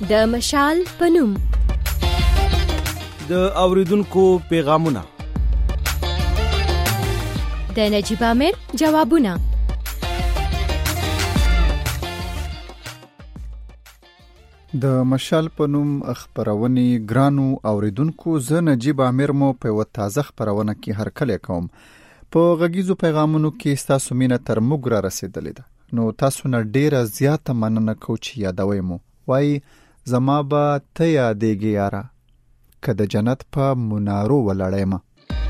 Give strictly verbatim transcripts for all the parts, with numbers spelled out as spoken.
د مشال په نوم. د اوریدونکو پیغامونه، د نجیب امیر جوابونه. د مشال په نوم خپرونې ګرانو اوریدونکو، زه نجیب امیر مو په یوه تازه خپرونه کې هرکلی کوم. په غږیزو پیغامونو کې ستاسو مینه تر موږ را رسېدلې ده، نو تاسو نه ډیره زیاته مننه کوو چې یادوئ مو. وایي زما به ته یادېږي یاره، که د جنت په منارو ولاړیمه.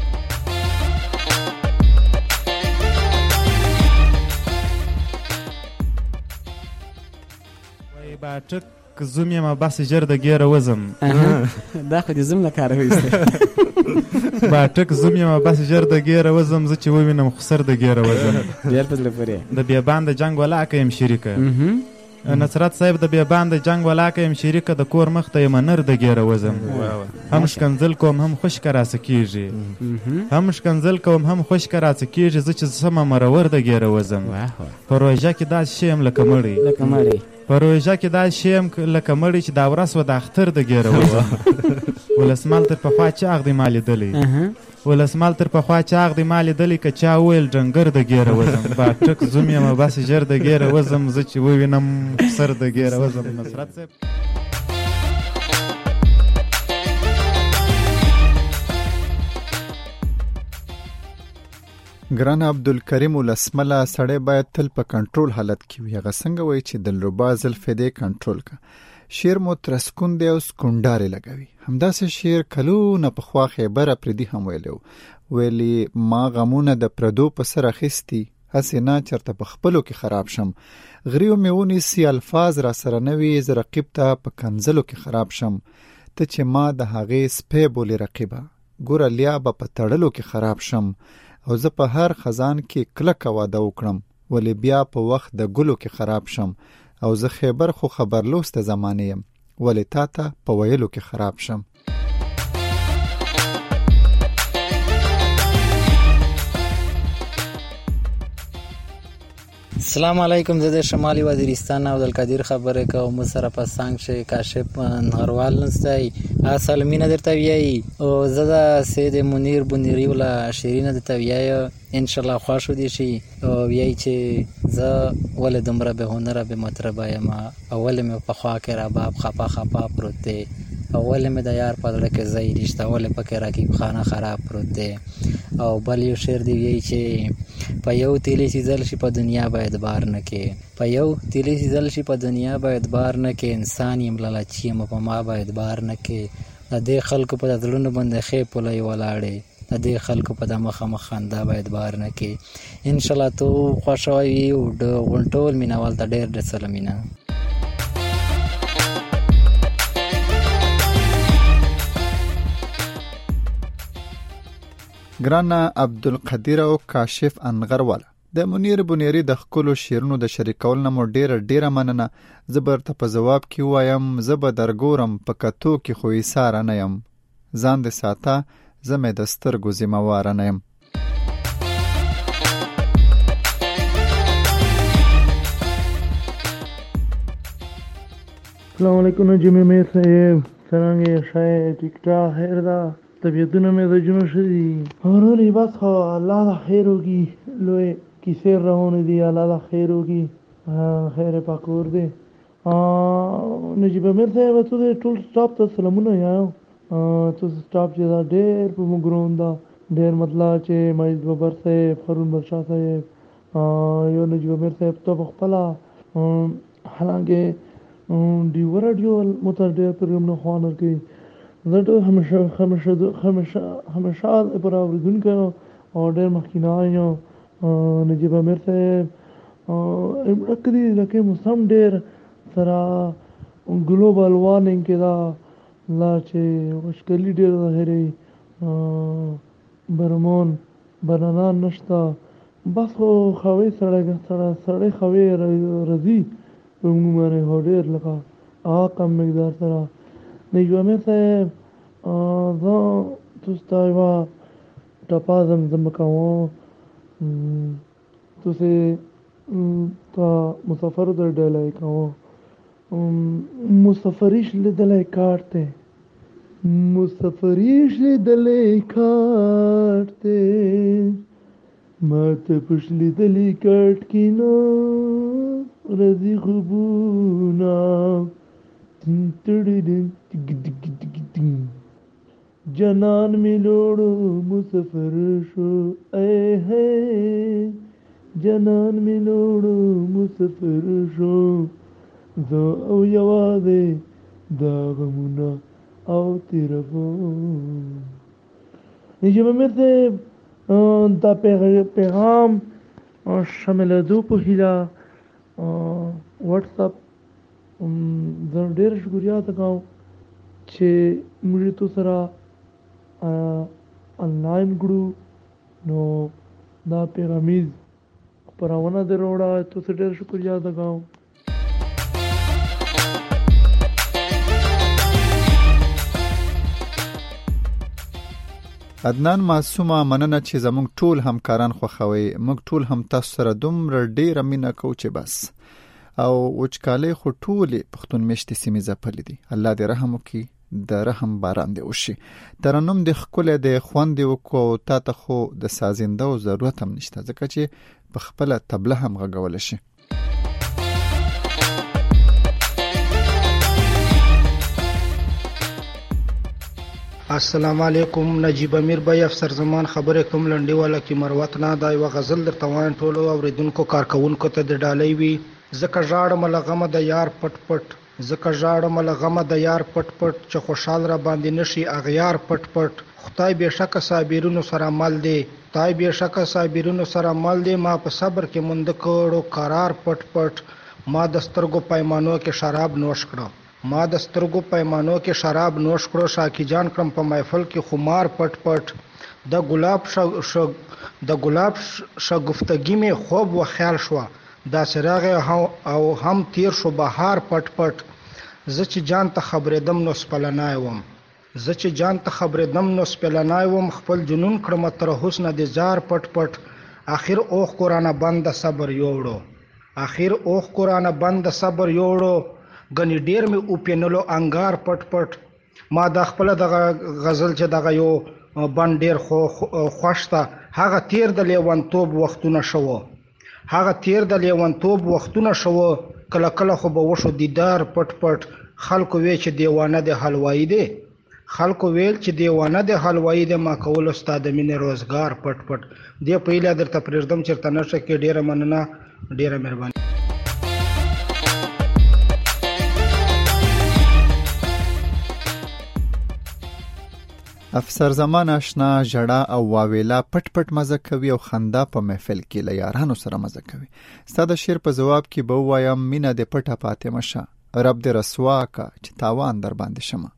وایي باټک زوم یم بس ژر د ګیره وزم. دا خو دې زوم له کاره ویسته. باټک زوم یم بس ژر د ګیره وزم، زه چې ووینم خو سر د ګیره وزم. ډېر په زړه پورې. د بیابان د جنګ ولاکه یم شریکه. نصرت صاحب د بیابان د جنګ ولاکه یم شریکه، د کور مخ ته یم نر د ګیره وزم. هم شکنځل کوم هم خوشکه راڅه کېږي، هم شکنځل کوم هم خوشکه راڅه کېږي، زه چې سمه مرور د ګیره وزم. په روژه کې داسې شی یم لکه مړی، لکه مړی. په روژه کې داسې شی یم لکه مړی چې دا ورځ وه د اختر د ګیره وزم. ولسمال تر پخوا چاغ دی ما لیدلی، ولسمال تر پخوا چاغ دی ما لیدلی، که چا وویل ډنګر د ګیره وزم. باټک زوم یم بس ژر د ګیره وزم، زه چې ووینم سر د ګیره وزم. نصرت صاحب ګران عبدالکریم ولسمله، سړی باید تل په کنټرول حالت کې وي. هغه څنګه وایي چې دلربا زلفې دې کنټرول که. شعر مو ترسکون دی او سکونډارې لګوي. همداسې شعر کلونه پخوا خیبر اپریدي هم ویلی ویلي ما غمونه د پردو په سر اخیستي، هسې نه چېرته په خپلو کې خراب شم. غریو مې ونیسي الفاظ را سره نه وي، زه رقیب ته په کنځلو کې خراب شم. ته چې ما د هغې سپی بولې رقیبه، ګوره لیا به په تړلو کې خراب شم. او زه په هر خزان کې کلکه واده وکړم، ولی بیا په وخت د ګلو کې خراب شم. او زه خیبر خو خبرلوسته زمانه یم، ولی تا ته په ویلو کې خراب شم. السلام علیکم، زه د شمالي وزیرستان عبدالقدیر خبره کوم. سره په څنګ چې کاشف نهروال نستی اصل مینه درته ویایي، او زه د سید منیر بنیری ولا شیرینه درته ویایي انشاءالله خوښ ودې شي. او ویایي چې زه ولې دومره بې هنره بې مطربه یم، او ولې مې په خوا کې رباب خپا خپا پروت دی، او ولې مې د یار په زړه کې ځای نشته، ولې پکې رقیب خانه خراب پروت دی. او بل یو شعر دی ویایي چې په یو تیلی سیزل شي په دنیا به اعتبار نه کې، په یو تیلی سیزل شي په دنیا به اعتبار نه کې، انسان یم لالچي یم په ما به اعتبار نه کې. د دې خلکو په زړونو باندې ښې پولۍ ولاړې، د دې خلکو په د مخامخ خندا به اعتبار نه کې. انشاءالله تو خوښوي وي او د ټول مینوال ته ډېر ډېر سلامونه. ګرانه عبدالقدیر او کاشف انغرواله، د منیر بنیری د ښکلو شعرونو د شریکول نه مو ډیره ډیره مننه. زه به درته په ځواب کې ووایم زه به درګورم په کتو کې خو ایساره نه یم، ځان دې ساته زه مې د سترګو ذمهواره نه یم. السلام علیکم نجیب امیر صاحب، څرنګه شای ټیک ټاک خیر ده، طبیعتونه مې د جنو شدي ورونی، بس خو الله دا خیر وکړي. لوی کیسې روانې دي، الله دا خیر وکړي، خیر پاکور دی. نجیب امیر صاحب ته د ټول سټاف ته سلامونه یاو. ته سټاف چې دا ډېر په موږ ګرون ده، ډېر مطلب چې مجید ببر صاحب، خرون بادشاه صاحب، یو نجیب امیر صاحب ته په خپله حالانکه ډیو راډیو متر ډېر پروګرامونه خوان ورکوي. زه ډېر همیشه همیشه همیشه همیشه پر اورېدونکی او ډېر مخکینی یم. نجیب امیر صاحب ډک دي لکه موسم ډېر سره ګلوبل وارمنګ کې دا لا چې وشکلي ډېر ظاهري برمون بنانان نشته، بس خو خوی سړی سړی خوی رضي په موږ باندې خو ډېر لکه هغه کم مقدار سره. نجیب امیر صاحب زه تاسو ته یوه ټپه زمزمه کوم. تاسې ته مسافرو ته ډالۍ کوم. مسافریش لیدلی کارت دی مسافریش لیدلی کارت دی ما ته پش لیدلی کارت کې نو رضی خوبونا جنان می لوړو مسافر شو اے ہے جنان می لوړو مسافر شو زه او یوازې دا غمونه او تیرفون نجیب امیر صاحب دا پیغام شاملېدو په هیله واتساپ زه ډېر شکریا ادا کوم چې موږ تو سره آنلاین کړو نو دا پیغامیز خپرونه دې راوړه تو سره ډېر شکریا ادا کوم. عدنان معصومه مننه چې زموږ ټول همکاران خوښوي موږ ټول هم تاسو سره دومره ډیره مینه کوو چې بس او وچکالۍ خو ټولې پښتون میشتې سیمې ځپلې دي الله دې رحم وکړي د رحم باران دې وشي ترنم دې ښکلی دی خوند دې وکړو او تا ته خو د سازنده و ضرورت هم نشته ځکه چې په خپله طبله هم غږولی شي. السلام علیکم نجیب امیر بھائی افسر زمان خبرې کوم لنډي والا کې مروت نه دا یو غزل درته وایم ټولو اوریدونکو کارکونکو ته د ډالۍ وي ځکه ژاړم له غمه د یار پټ پټ ځکه ژاړم له غمه د یار پټ پټ چې خوشحال را باندې نشي اغیار پټ پټ خدای بېشکه صابرونو سره مل دی خدای بېشکه صابرونو سره مل دی ما په صبر کې مونږ کړو قرار پټ پټ ما د سترګو پیمانو کې شراب نوش کړو ما د سترګو پیمانو کې شراب نوش کړو شاکی جان کړم په محفل کې خمار پټ پټ د ګلاب ش د ګلاب شګفتګي می خوب و خیال شو دا سراغ او هم تیر شو بهار پټ پټ زه چې جان ته خبرې دم نو سپلنای وم زه چې جان ته خبرې دم نو سپلنای وم خپل جنون کړم تر حسن د زار پټ پټ اخر اوخ قرانه بند صبر یوړو اخر اوخ قرانه بند صبر یوړو غنی ډیر می او پینلو انګار پټ پټ ما د خپل د غزل چې دغه یو بند ډیر خو خوشته هغه تیر د لیوانتوب وختونه شو هغه تیر د لیوانتوب وختونه شو کله کله خو به وشو دیدار پټ پټ خلکو وی چې دیوانه د حلوایی دی خلکو ویل چې دیوانه د حلوایی دی ما کول استاد مینه روزګار پټ پټ دی پیله درته پرېږدم چرته نشه کې ډیره مننه ډیره مهرباني. افسر زمان آشنا جړه او واویلا پټ پټ مزه کوي او خندا په محفل کې له یارانو سره مزه کوي ستاسو شعر په جواب کې به وایم مینه د پټه پاتې مشه رب دې رسوا کا چې تاوان در باندې شمه.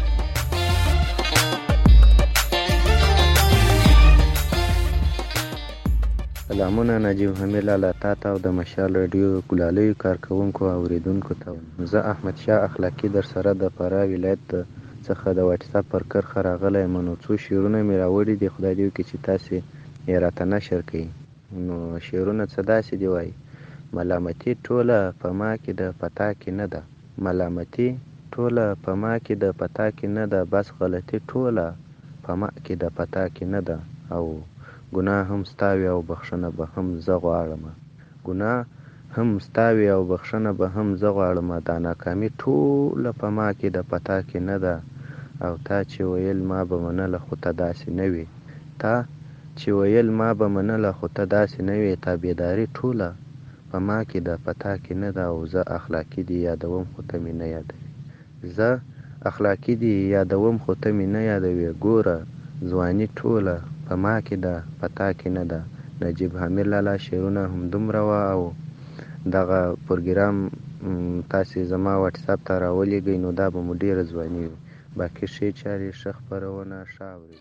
سلامونه نجیب حمیل الله تا ته او د مشال رادیو ګلالیو کارکونکو او اوریدونکو ته زه احمد شاه اخلاقی در سره د فراه ولایت څخه د واتساپ پر کرخه راغلی یم نو څو شعرونه مې راوړي دي خدای دې وکړي چې تاسې یې راته نشر کړئ. نو شعرونه څه داسې دي وایي ملامتي ټوله په ما کې د پتا کې نه ده ملامتي ټوله په ما کې د پتا کې نه ده بس غلطي ټوله په ما کې د پتا کې نه ده او ګناه هم ستاوي او بخښنه به هم زه غواړم ګناه هم ستاوي او بخښنه به هم زه غواړم دا ناکامي ټوله په ما کې د پتا کې نه ده او تا چې ویل ما به منله خو ته داسې نه وي تا چې ویل ما به منله خو ته داسې نه وي تابعداري ټوله په ما کې د پتا کې نه ده او زه اخلاقي دي یادوم خو ته مې نه یادوي زه اخلاقي دي یادوم خو ته مې نه یادوي ګوره ځواني ټوله په ما کې ده پتا کې نه ده. نجیب حامد لالا شعرونه هم دومره وه او دغه پروګرام تاسې زما واتساپ ته راولېږئ نو دا به مو ډېره ځواني وي باقي ښې چارې ښه خپرونه ښه اورئ.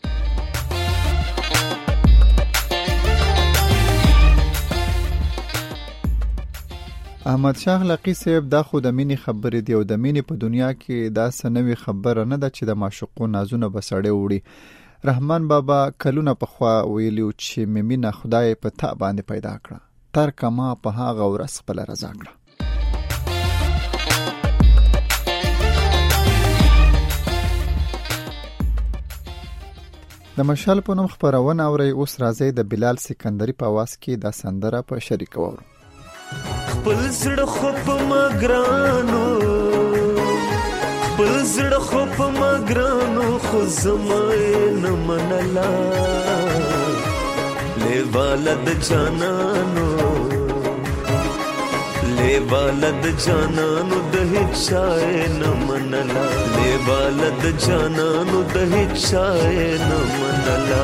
احمد شاه اخلاقی صاحب دا خو د مینې خبرې دی او د مینې په دنیا کې دا څه نوې خبره نه ده چې د معشوقو نازونه به سړی وړي. رحمان بابا کلونه پخوا ویلي چې مې مینه خدای په تا باندې پیدا کړه تر کما په هغه ورځ خپله رضا کړه. د مشال په نوم خپرونه اورئ. اوس راځئ د بلال سکندري په آواز کې دا سندره په شریکه واورو. خپل زړه خو په ما ګرانو، خپل زړه خو په ما ګرانو، خو زما یې نه منله لیواله د جانانو، لیواله د جانانو د هیڅ چا یې نه منله، لیواله د جانانو د هیڅ چا یې نه منله.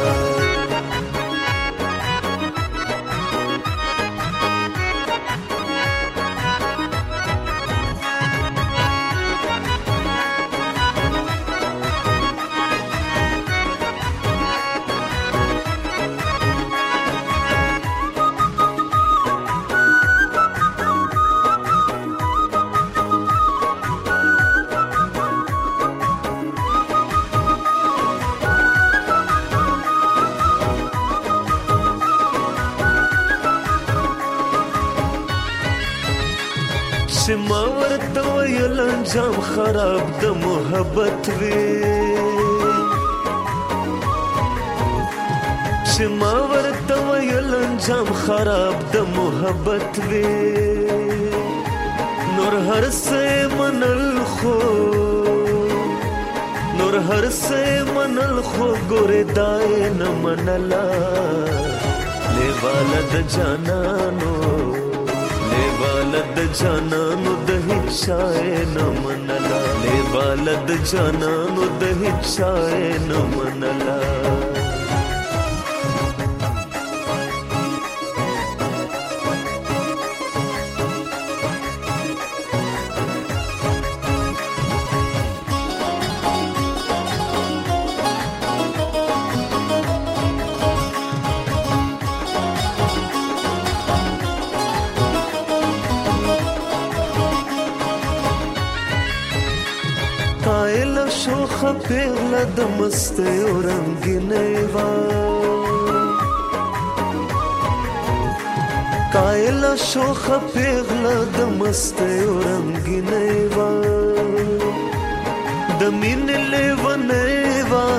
چې ما ورته ویل انجام خراب د محبت وي، چې ما ورته ویل انجام خراب د محبت وي، نور هر څه منل خو نور هر څه منل خو ګورې دای نه منله لیواله د جانانو، لیواله د جانانو د هیڅ چا یې نه منله، لیواله د جانانو د هیڅ چا یې نه منله. شوخه پیغله د مستی او رنگینی وا، کایله شوخه پیغله د مستی او رنگینی وا، د مینې لیونی وا،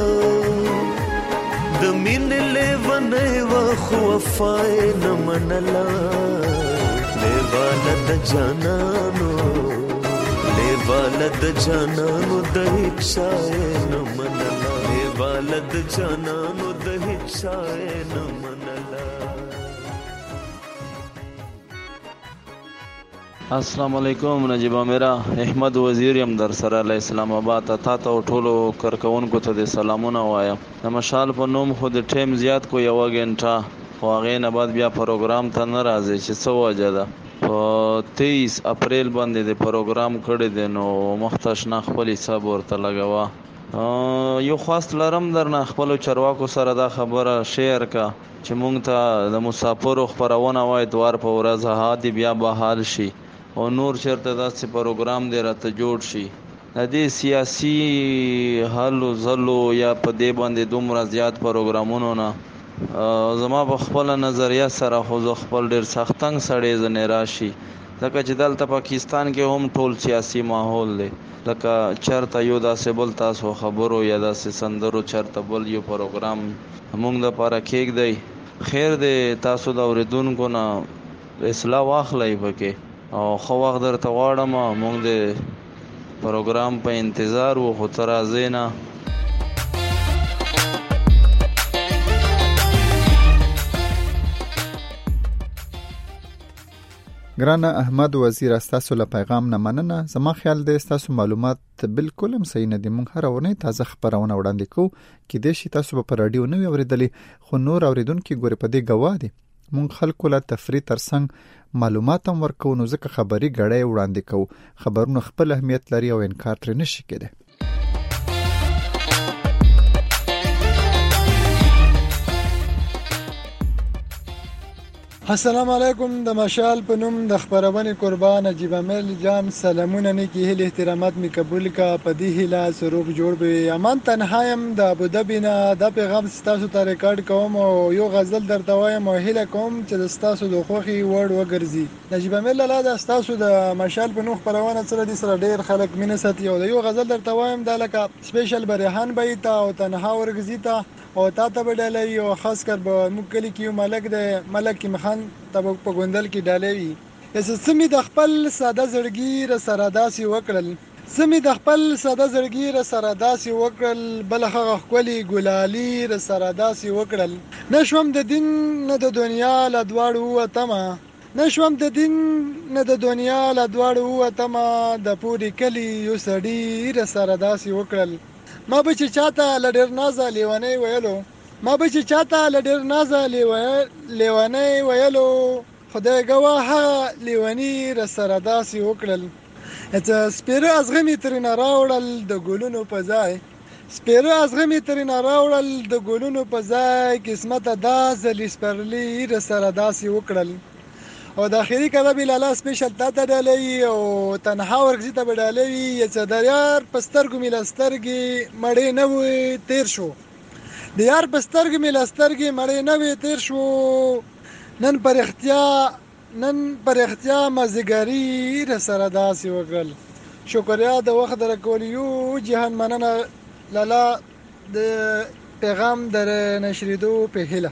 د مینې لیونی وا، خو وفا یې نه منله لیواله د جانانو، لیواله د جانانو د هیڅ چا یې نه منله، لیواله د جانانو د هیڅ چا یې نه منله. السلام علیکم نجیبه میرا احمد وزیر یم در سره له اسلام آباد. تا ته ټولو کارکونکو ته د سلامونه وایم. د مشال په نوم خو د ټیم زیات کو یو غنټه، خو هغې نه بعد بیا پروګرام ته نه راځي چې څه وجه ده. په تیس اپریل باندې د پروګرام کړی دی، نو مخته شنه خپل حساب ورته لګوه. یو خواست لرم درنه خپلو چارواکو سره دا خبره شیر کا چې مونږ ته د مسافرو خپرونه وای دوار په ورځ هادي بیا به حال شي، او نور چېرته داسې پروګرام دی راته جوړ شي. د دې سیاسي حلو ځلو یا په دې باندې دومره زیات پروګرامونو نه زما په خپل نظریه سره خو زه خپل ډېر سختنګ سړی ځنې راشي، ځکه چې دلته پاکستان کې هم ټول سیاسي ماحول دی. لکه چېرته یو داسې بل تاسو خبرو یا داسې سندرو چېرته بل یو پروګرام موږ دپاره کېږدی. خیر دی تاسو د اورېدونکو نه اصلاح واخلئ پکې، او ښه وخت درته غواړم. موږ د پروګرام په انتظار وو، خو ته راځې نه. ګرانه احمد وزیر استاسو له پیغام نه مننه. زما خیال دی استاسو معلومات بالکل هم صحیح نه دي. مونږ هر ورځ تازه خبرونه وړاندې کوو، کې دې شي تاسو په رادیو نه اوریدلې، خو نور اوریدونکو ګوري په دې گواه دي. مونږ خلکو له تفریح ترڅنګ معلومات هم ورکو، نو ځکه خبري غړې وړاندې کوو. خبرونه خپل اهمیت لري او انکار ترې نشي کېدای. السلام علیکم. د مشال په نوم د خبرونې قربان نجیب امیل جان سلامونه نیکی هیل احترامات می قبول کا پدی هیلا سروب جوړ به امان تنهایم د ابوظبی نه د پیغام ستاسو ته ریکارډ کوم او یو غزل درته وایم او هیله کوم چې د ستاسو د خوخي وړ وګرځي. نجیب امیل لاله د ستاسو د مشال په نوم خبرونه سره د سره ډیر خلک مینه ساتي او د یو غزل درته وایم د لکه سپیشل برهان بیت او تنها ورګزی ته او تا ته به ډالۍ وي، او خاص کر به موږ کلي کې یو ملک دی، ملک کې مخان ته به په ګوندل کې ډالۍ وي. څه مې د خپل ساده زړګي را سره داسې وکړل، څه مې د خپل ساده زړګي را سره داسې وکړل، بل هغه ښکلي ګلالي را سره داسې وکړل. نه شوم د دین نه د دنیا له دواړو ووتمه، نه شوم د دین نه د دنیا له دواړو ووتمه، د پورې کلي یو سړي را سره داسې وکړل. ما به چې چاته له ډېر نازه لیونی ویلو، ما به چې چاته له ډېر نازه لیونی ویلو، خدای ګواه هغه لیوني را سره داسې وکړل. سپیره ازغمې ترېنه راوړل د ګلونو په ځای، سپیره ازغمې ترېنه راوړل د ګلونو په ځای، قسمته دا ځلې سپرلي را سره داسې وکړل. او د آخري کلام لالا سپیشل تا ته ډالۍ او تنها ورکزي ته به ډالۍ وي. چې د یار په سترګو مې له سترګې مړې نه وې تېر شو، د یار په سترګو مې له سترګې مړې نه وې تېر شو، نن پر اختیا نن پر اختیا مازدیګري را سره داسې وکړل. شکریا د وخت در کولیو جهان مننه لالا د پیغام در نشریدو په هیله.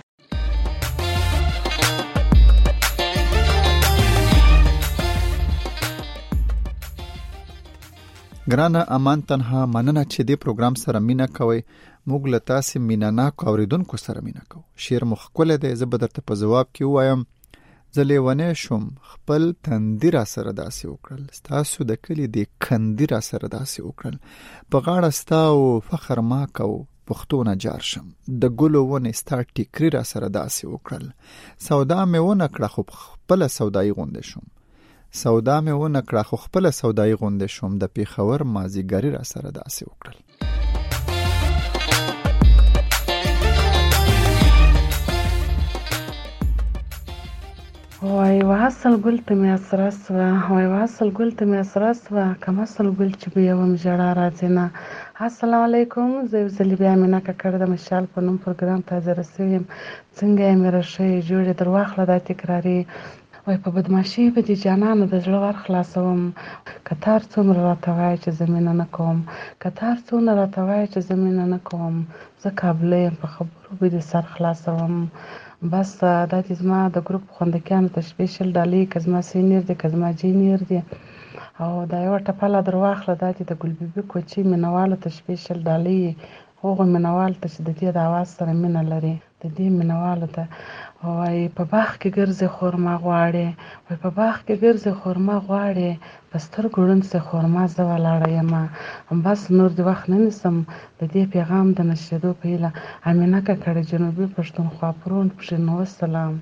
ګرانه امان تنها مننه چې دې پروګرام سره مینا کوي. موږ له تاسې مینا ناکو اوریدونکو سره مینا کوو. شعر مو ښکلی دی، زه به درته په ځواب کې ووایم زه لیونی شوم خپل تندي را سره داسې وکړل، ستاسو د کلي د کندي را سره داسې وکړل، په غاړه ستا او فخر ما کو پښتو نه جار شم، د ګلو ونې ستا ټیکري را سره داسې وکړل، سودا مې ونه کړه خو خپله سودایي غوندې شوم، سودا مې ونه کړه خو خپله سودایي غوندې شوم، د پېښور مازدیګري را سره داسې وکړل. وای واصل ګل ته مې اسره سوه، وای واصل ګل ته مې اسره سوه، کم اصل ګل چې بویوم ژړا راځي نه. السلام علیکم، زه یو ځلې بیا مینه ککړ د مشال په نوم پروګرام ته حاضره سوې یم. څنګه یې مې رښې جوړې در واخله دا تکراري، وای په بدماشي به دې جانانو د زړه ور خلاصوم، کتار څومره راته وایي چې زه مینه نه کوم، کتار څومره راته وایي چې زه مینه نه کوم، زه کابله یم په خبرو به دې سر خلاصوم. بس دا دې زما د ګروپ خوندکیانو ته سپیشل ډالۍ، که زما سینیر دی که زما جینیر دی، او دا یوه ټپله در واخله دا دې د ګلبیبي کوچي مینهوالو ته سپیشل ډالۍ، هغو مینهوالو ته چې د دې د اواز سره مینه لري، د دې مینهوالو ته. وای په باغ کې ګرځې خورما غواړې، وای په باغ کې ګرځې خورما غواړې، په سترګو ړوند سې خورما زه ولاړه یمه. بس نور دې وخت نه نیسم، د دې پیغام د نشریدو په هیله. امینه ککړه، جنوبي پښتونخوا، پرون پښینو، والسلام.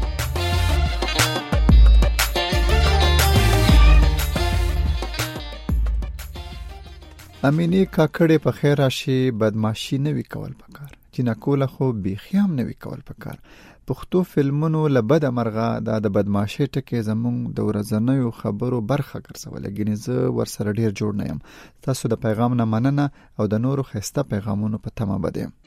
امینې کاکړې په خیر راشي، بدماشي نه وي کول پکار، جنکوله خو بیخي هم نه وي کول پکار. پښتو فلمونو له بده مرغه دا د بدماشۍ ټکي زموږ د ورځنیو خبرو برخه ګرځولې، ګینې زه ورسره ډېر جوړ نه یم. تاسو د پیغام نه مننه او د نورو ښایسته پیغامونو په تمه بده یم.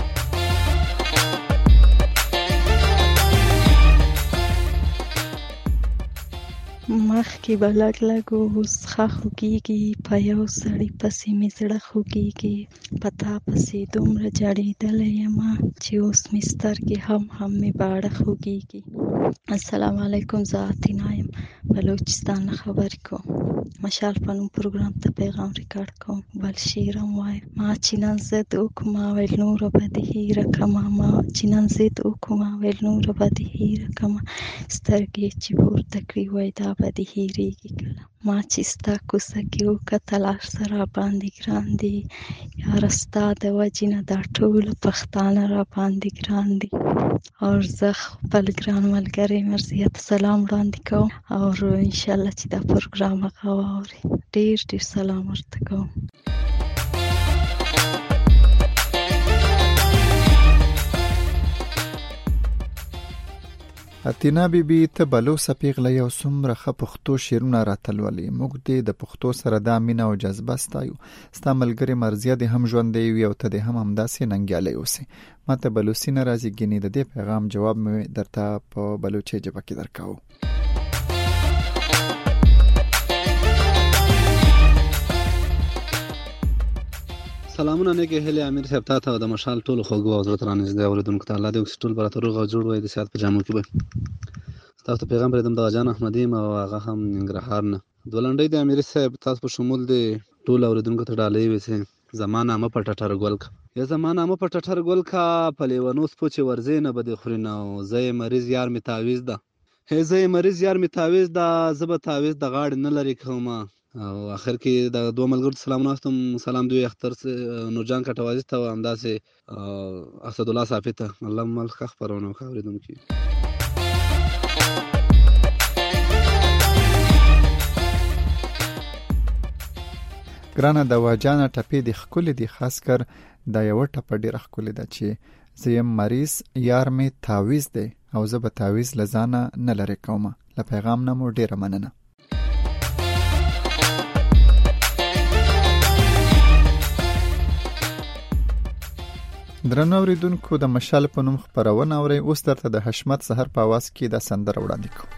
مخکې به لږ لږ اوس ښه خوږېږي، په یو سړي پسې مې زړه خوږېږي، په تا پسې دومره جړېدلی یمه چې اوس مې سترګې هم هم مې باړه خوږېږي. السلام علیکم، زه اتینا یم، بلوچستان نه خبرې کوم. مشال په نوم پروګرام ته پیغام ریکارډ کوم. بل شعر هم وایم: ما چې نن ضد وکړمه ویل نوره به دې هېره کړمه، ما چې نن ضد وکړمه ویل نوره به دې هېره کړمه، سترګې چې پورته کړي وای دا به دې هېرېږي کله، ما چې ستا کوڅه کې وکتل هر څه راباندې ګران دي، یاره ستا د وجې نه دا ټول پښتانه راباندې ګران دي. او زه خپل ګران ملګری مرضیه ته سلام وړاندې کوم، او انشاءالله چې دا پروګرام هغه واوري. ډېر ډېر سلام ورته کوم. اتینا بیبي ته بلوسه پیغله یو څومره ښه پښتو شعرونه راتلولي، موږ دې د پښتو سره دا مینه او جذبه ستایو. ستا ملګرې مرضیه دې هم ژوندی وي او ته دې هم همداسې ننګیالی اوسې. ما ته بلوسي نه راځي، ګینې د دې پیغام جواب مې درته په بلوچي ژبه کې درکاو. سلامونه نیکې هیلې امیر صاحب ته ته د مشال ټولو خوږو او زړه ترانیزدې اورېدونکو ته الله دې وکړي ټول به راته روغ او جوړ وي د صحت په جامو کې به ستاسو ته پیغام پرېږدم دغه جان احمدي یم او هغه هم ننګرهار نه دوه لنډۍ د امیر صاحب تاسو په شمول د ټولو اورېدونکو ته ډالۍ ویسې زما نامه په ټټر ګل کا یا زما نامه په ټټر ګل کا په لیونو سپو چې ورځې نه به دې خوري نه او زه یې مریض یار مې تعویض ده هې زه یې مریض یار مې تعویض ده زه به تعویض د غاړې نه لرې کومه او اخر کې د دوه ملګرو سلامونه واستم سلام دوی اختر نورجان کټوازي ته او همداسې اسدالله صافي ته الله مل ښه خپرونه وکړه اورېدونکي ګرانه د واجانه ټپې دي ښکلې دي خاص کر دا یوه ټپه ډېره ښکلې ده چې زه یم مریض یار مې تعویض دی او زه به تعویض له ځانه نه لرې کومه له پیغام نه مو ډېره مننه درنو اورېدونکو د مشال په نوم خپرونه اورئ اوس درته د حشمت سحر په اواز کې دا سندره وړاندې کوم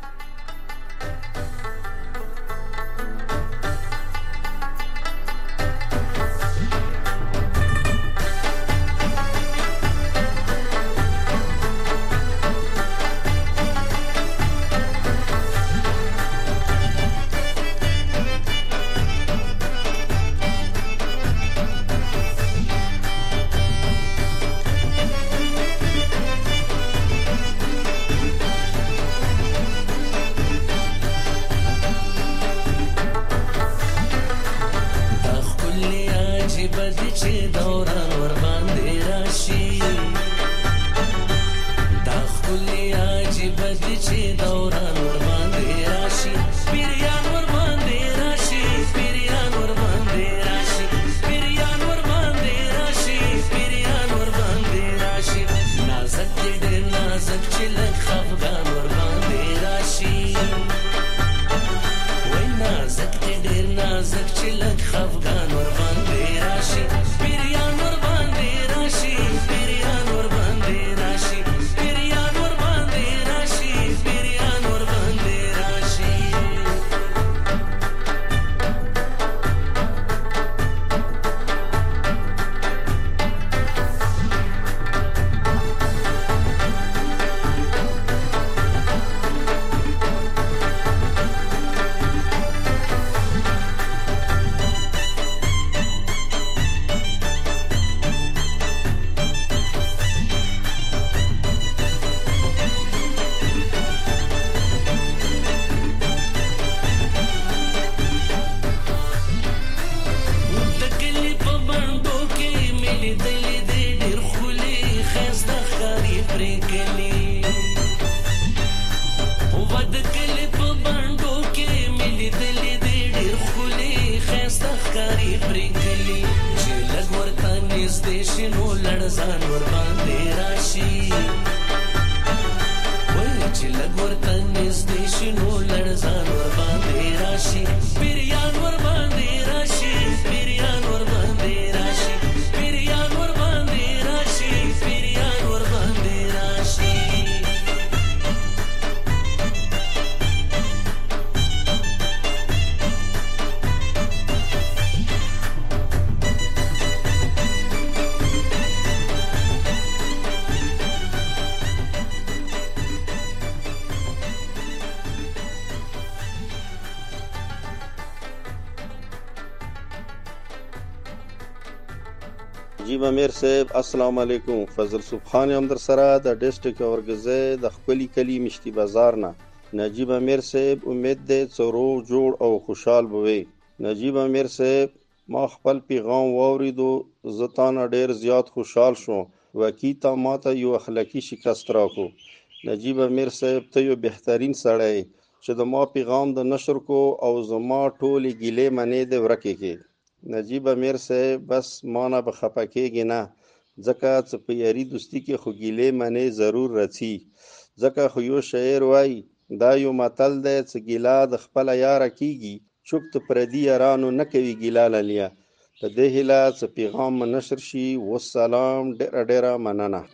نجیب امیر صاحب السلام علیکم فضل سبحان هم در سره د ډیسټریکټ اورګزه د خپلی کلی مشتي بازار نه نجیب امیر صاحب امید دې څورو جوړ او خوشحال بوي نجیب امیر صاحب ما خپل پیغام واوریدو زتان ډیر زیات خوشحال شو وکی تا ماته یو اخلاقی شکست راکو نجیب امیر صاحب ته یو بهترین سړی چې د ما پیغام د نشر کو او زما ټولې ګیلې منې د ورکې کې نجیب امیر صاحب بس مانا به خپه کېږي نه ځکه چې په یاري دوستي کې خو ګیلې منې ضرور رڅي ځکه خو یو شاعر وای دا یو متل دی چې ګیلا د خپله یاره کېږي چوپ ته پردي یارانو نه کوي ګیلا للیا په دې هیله چې پیغام مو نشر شي والسلام ډېره ډېره مننه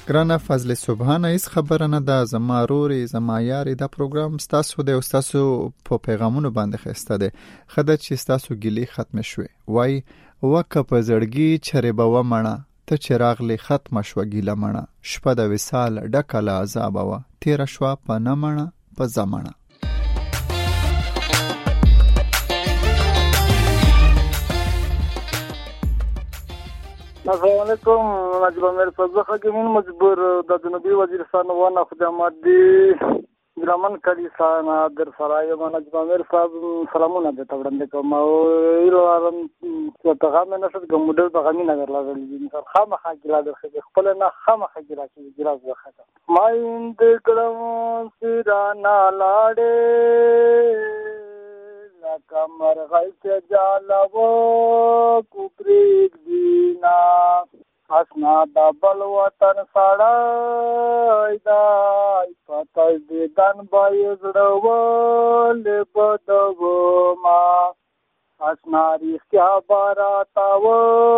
ګرانه فضل سبحانه هیڅ خبره نه ده، زما رورې زما یارې، دا پروګرام ستاسو دی او ستاسو په پیغامونو باندې ښایسته دی. ښه ده چې ستاسو ګیلې ختمې شوې. وایي وکه په زړګي چرې به ومړه، ته چې راغلې ختمه شوه ګیله مړه، شپه د وصال ډکه له عذابه وه، تېره شوه په نه مړه په زمړه. السلام علیکم. نجیب امیر صاحب زه حکیمون مجبور د جنوبي وزیرستان ونه خدمات دی ګرامن کلی سانا در سرای ما نجیب امیر صاحب سلامونه ده وړاندې کوم او ایرو ارم چې پیغام نه شد ګمډر پیغام نه درلودل دي مثلا خامخا ګلا درخه خپل نه خامخا ګلا چې ګلا وخه ما اند کړم سرانا لاړې کمر غای چې جالو کوپریک دینا اسنا دبل وطن سړای دای پتاي دې دن بای زړول بدو ما اسنا ریخیا باراتا و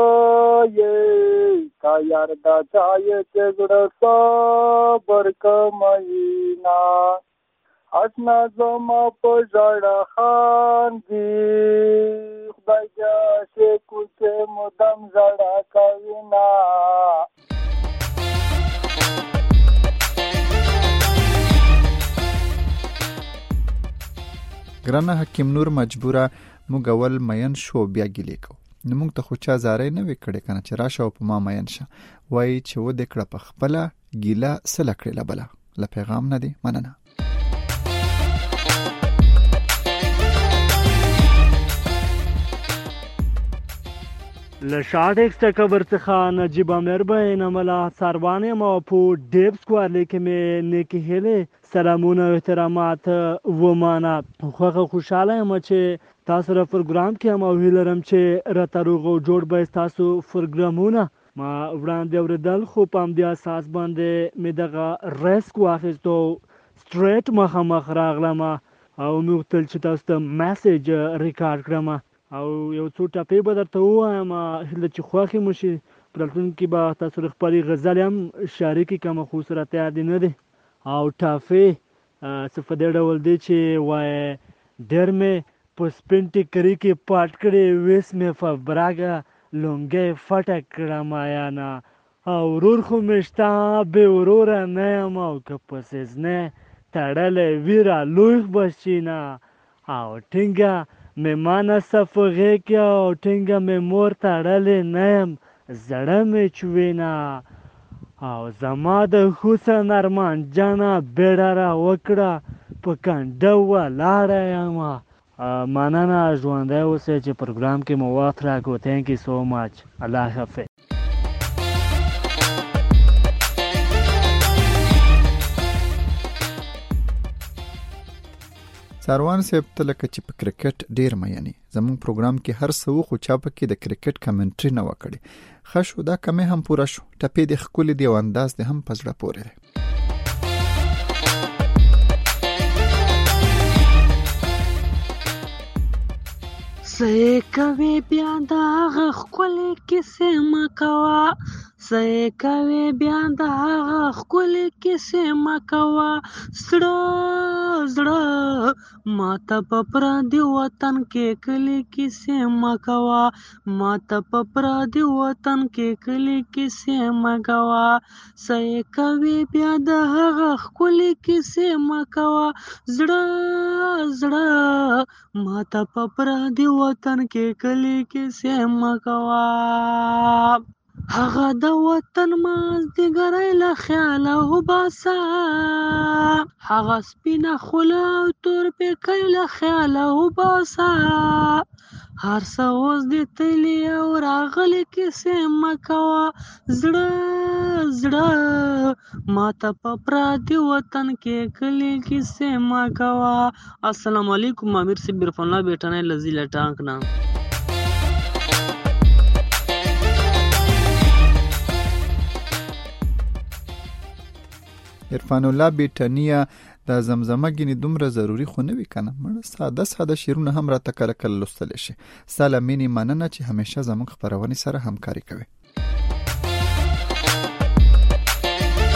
یې تا یار دا چای چې زړه صبر کمینا اسنا زما په ژړا خان دی خدای جا چې کوڅه مدام ژړا کوي نا. ګرانه حکیم نور مجبوره موږ اول مین شو بیا ګیلې کو نو موږ ته خو چا زارۍ نه وې کړې کنه چې راشه او په ما مین شه. وایي چې ودې کړه په خپله ګیله سله کړې له بله. له پیغام نه دی مننه. لشاډکس تکبر څخه نجیب امیر به نملا سروانه ما په ډیب سکوار لیکه مې نیکی هله سلامونه او احترامات ومانه. خوخه خوشاله یم چې تاسو را پروګرام کې هم او هیلرم چې را تروغو جوړ به تاسو پروګرامونه ما وړاندې اوریدل خو په دې اساس باندې مې دغه ریسک واخیستو سټریټ مخامخ راغلم او مې وتل چې تاسو ته میسج ریکارډ کړم او یو څو ټاپې به درته ووایم هله چې خوښې مو شي. په راتلونکي کې به تاسو خپلې غزلې هم شریکې کړم خو سره تیار دي نه دی. او ټافې څه په دې ډول دی چې وایي ډېر مې په سپین ټیکري کې پاټ کړې ویس مې په براګه لونګۍ فټه کړه مایانه او ورور خو مې شته بې وروره نه یم او که په سیزنې تړلی ویره لوی بچینه او ټینګه مې مانه صفغې کې او ټینګه مې مور تړلی نه یم زړه مې چوینه او زما د حسن ارمان جانه بیړه را وکړه په کنډه ولاړه یم. مننه ژوندی اوسئ چې پروګرام کې مو وخت راکړو. تھینک یو سو مچ. الله حافظ. ساروان صاحب ته لکه چې په کرکټ ډیر مینې زموږ پروګرام کې هر څه خو چا پکې د کرکټ کمنټري نه وکړي. ښه شو دا کمې هم پوره شو. ټپې د ښکلې دی او انداز دی هم په زړه پورې دی. سې کوي بیا د هغه ښکلې کیسې مه کوه سې کوي بیا د هغه ښکلې کیسې مه کوه زړه زړه ماته په پردي وطن کې کلي کیسې مه کوه ماته په پردي وطن کې کلي کیسې مه کوه سې کوي بیا د هغه ښکلې کیسې مه کوه زړه زړه ماته په پردي وطن کې کلی کیسې مه کوه هغه د وطن مازدیګری له خیاله وباسه هغه سپینه خوله او تور پیکی له خیاله وباسه هر څه اوس دې تللي او راغلي کیسې مه کوه زړه زړه ماته په پردي وطن کې کلی کیسې مه کوه. السلام علیکم. امیر صاحب عرفان الله بیٹانی لذیله ټانک نام. عرفان الله بیٹانیه دا زمزمه گینی دومره ضروری خو نه وی کنه مړه ساده ساده شیرونه هم را تکل کل لستل شي. سلامینی مننه چې همیشه زموږ خبرونه سره همکاري کوي.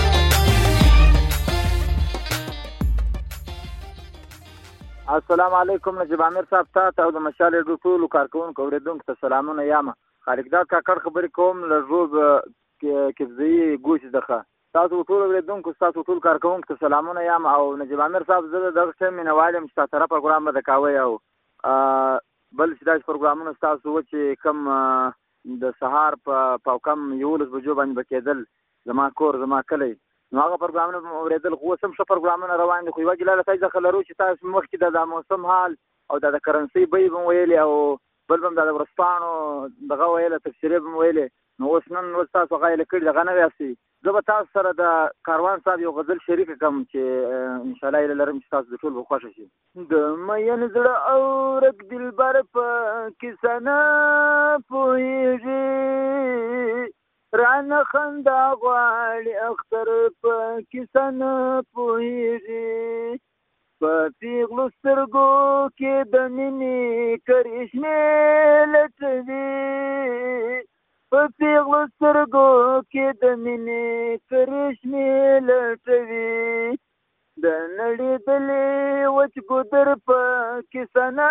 السلام علیکم نجیب عامر صاحب ته او د مشال ډو ټولو کارکونکو اوریدونکو ته سلامونه یم. خالقداد کاکړ خبرې کوم له روب کفزی ګوش دغه تاسو ټول اوریدونکو تاسو ټول کارکونکو ته سلامونه یم. او نجیب عامر صاحب زه دغه څه مینوال یم چې تاسو طرف پروګرام به کوي او بل چې داس پروګرامونه تاسو و چې کم د سهار په کم یولس بجو باندې بکیدل زما کور زما کلی نو هغه پروګرامونه اوریدل خو سم ښه پروګرامونه روان دي. خو یوه ګیلاله تاسو ځکه لرو چې تاسو مخکې د موسم حال او د کرنسۍ بیې به م ویلې او بل به م د ورځپاڼو دغه ویله تفسیرې به م ویلې نو اوس نن اوس تاسو هغه یې کړي دغه نه ویاستئ. زه به تاسو سره د کاروان صاحب یو غزل شریکه کړم چې انشاءالله هیله لرم چې تاسو د ټول به خوښه شي. د مین زړه اورک دلبر په کیسه نه پوهېږي رانه خندا غواړي اختر په کیسه نه پوهېږي په پیغلو سترګو کې د مینې کرشمې لټوي په پیغلو سترګو کې د مینې کرشمې لټوي د نړېدلې وچ ګودر په کیسه نه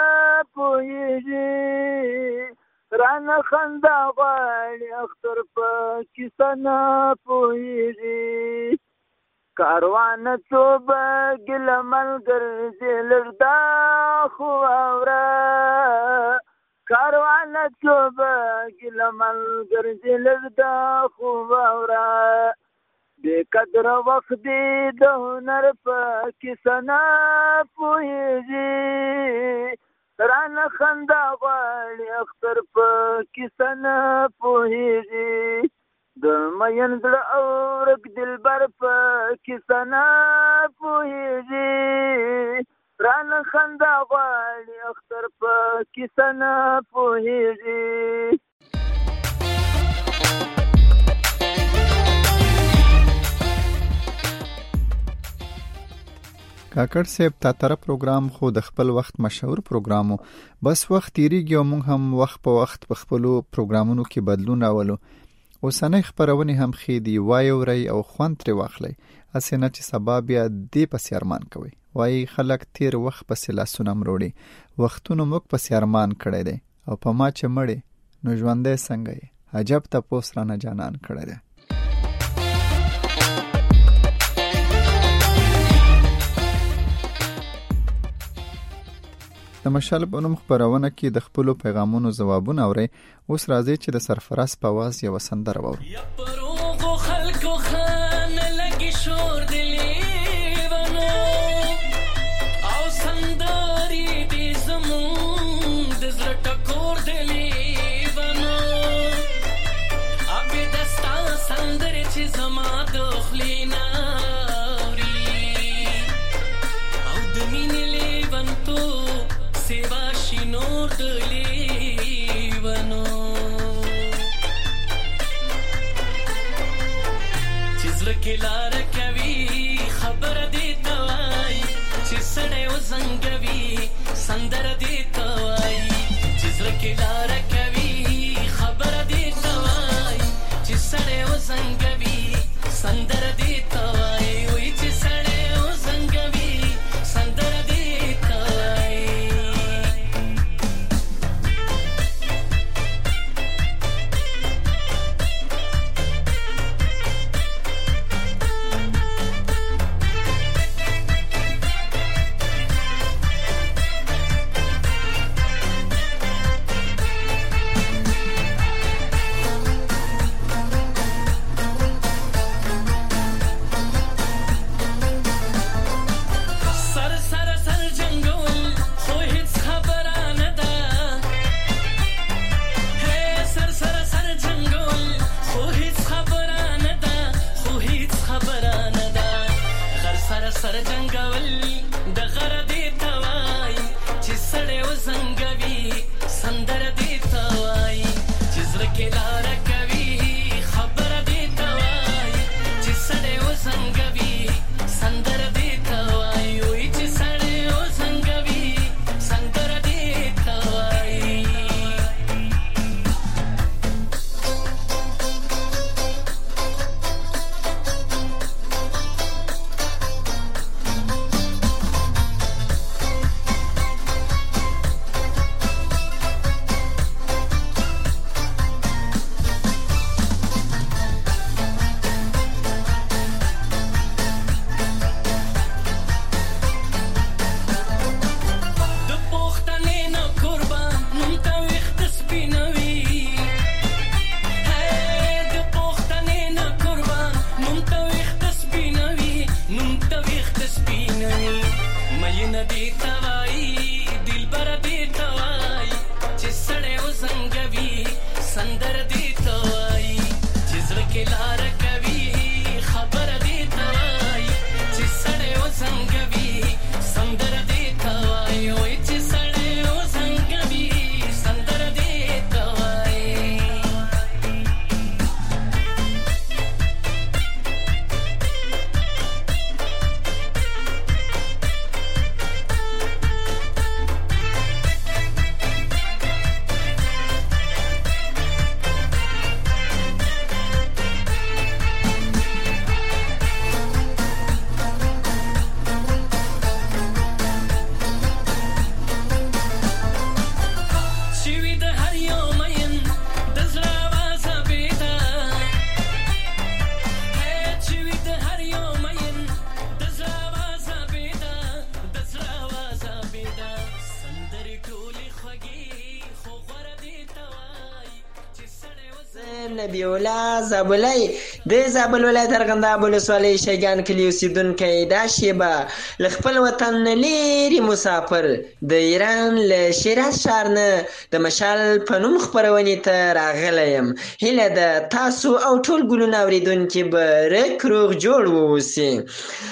پوهېږي رانه خندا غواړي اختر په کیسه نه پوهېږي کاروانه توبه ګله ملګر دې لږ دا خو واوره کاروانه توبه ګله ملګر دې لږ دا خو واوره بې قدره وخت دې د هنر په کیسه نه پوهېږي رانه خندا غواړي اختر په کیسه نه پوهېږي د مین زړه اورک دلبر په کیسه نه پوهېږي رانه خندا غواړي اختر په کیسه نه پوهېږي. کاکړ صاحب تا تر پروګرام خو د خپل وخت مشهور پروګرامو بس وخت تیریږي او موږ هم وخت په وخت په خپلو پروګرامونو کې بدلون راولو. اوسنۍ خبرونه هم خې دی وای اوري او خوند تر واخلي اسنه چې سبا بیا دې پس ارمان کوي وای خلک تیر وخت په سلاسونه مروړي وختونو موږ په ارمان کړی دی او په ما چې مړې نو ژوندې څنګه عجب ته پوسرانه جانان کړی دی. د مشال په نوم خبرونه کې د خپلو پیغامونو ځوابونه اوري. اوس راځي چې د سرفراز په आवाज یو سندره واورو. خلکو خان لګي شور دلیونو او سندري دې زمون د زړه ټکور دلیونو ابي دستا سندري چې زما د خلینا او د مینې لیون تو سیوا شینور دلیونو چیزر کلار کوي خبر دیتا وای چې سړی و زنګوي سندر دیتا وای چیزر کلار کوي خبر دیتا وای چې سړی و زنګوي سندر دیتا وای وای چې سړی و زنګوي سندر دیتا وای. کې لار کوي خبر دې توای چې سړی وزنګوي سندر دې توای وای چې سړی وزنګوي سندر دې توای نبی الله زابلای د زابل ولایت ارغنداب ولسوالۍ شیګان کلي اوسیدونکی دا شیبه له خپل وطن نه لرې مسافر د ایران له شیراز ښار نه د مشال په نوم خپرونې ته راغلی یم. هیله ده تاسو او ټول ګلونه اورېدونکي به رک روغ جوړ واوسي.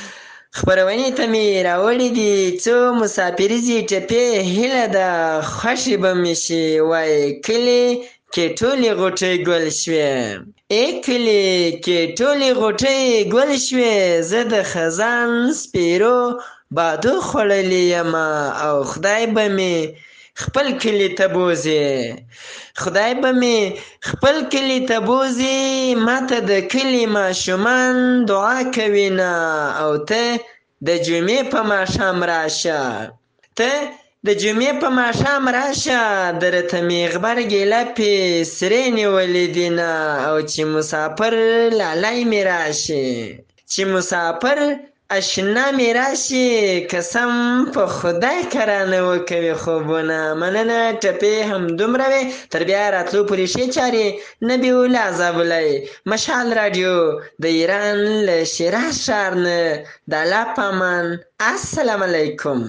خپرونې ته مې راوړي دي څو مسافریزې ټپې. هیله ده خوښې به مې شي. وایي کلي کې ټولې غوټۍ ګل شوې، ای کلي کې ټولې غوټۍ ګل شوې، زه د خزان سپیرو بادو خوړلې یم او خدای به مې خپل کلي ته بوزي. خدای به مې خپل کلي ته بوزي. ماته د کلي ماشومان دعا کوي نه او ته د جمعې په ماښام راشه. ته د جمعې په ماښام راشه. درته مې غبرګې لپې سرې نیولې دي نه او چې مسافر لالی مې راشي، چې مسافر اشنا مې راشي. قسم په خدای کرانه وکوي خوبونه. مننه ټپې همدومره وې. تر بیا راتلو پورې ښې چارې. نبی الله زابلای، مشال راډیو د ایران له شیراز ښار نه. د الله په امان. السلام علیکم.